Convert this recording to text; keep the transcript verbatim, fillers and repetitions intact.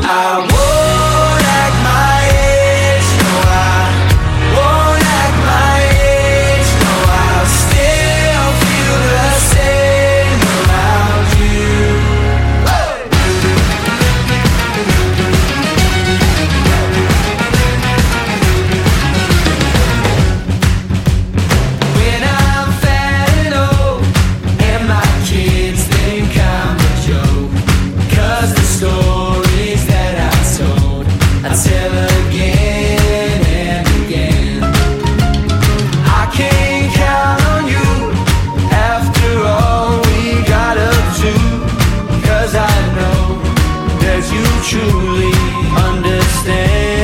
I won't act my age, no, I won't act my age, no, I'll still feel the same around you. When I'm fat and old, and my kids think I'm a joke, 'cause the stories that I told, I tell again and again. I can't count on you after all we got up to, 'cause I know that you truly understand.